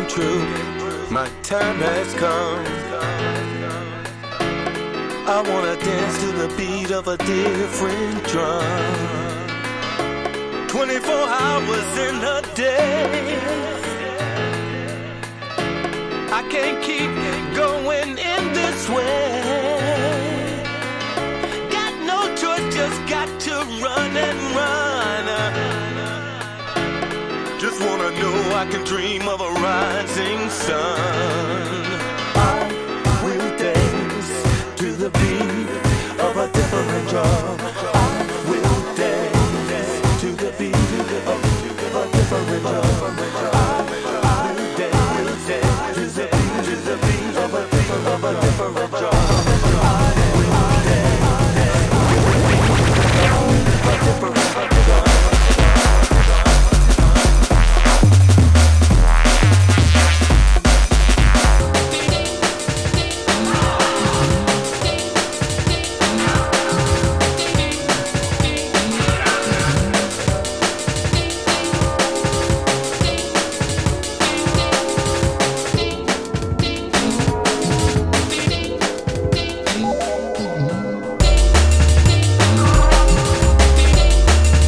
true. My time has come. I wanna dance to the beat of a different drum. 24 hours in a day. I can't keep going in this way. Got no choice, just got to run and run. Just wanna know I can dream of a rising sun.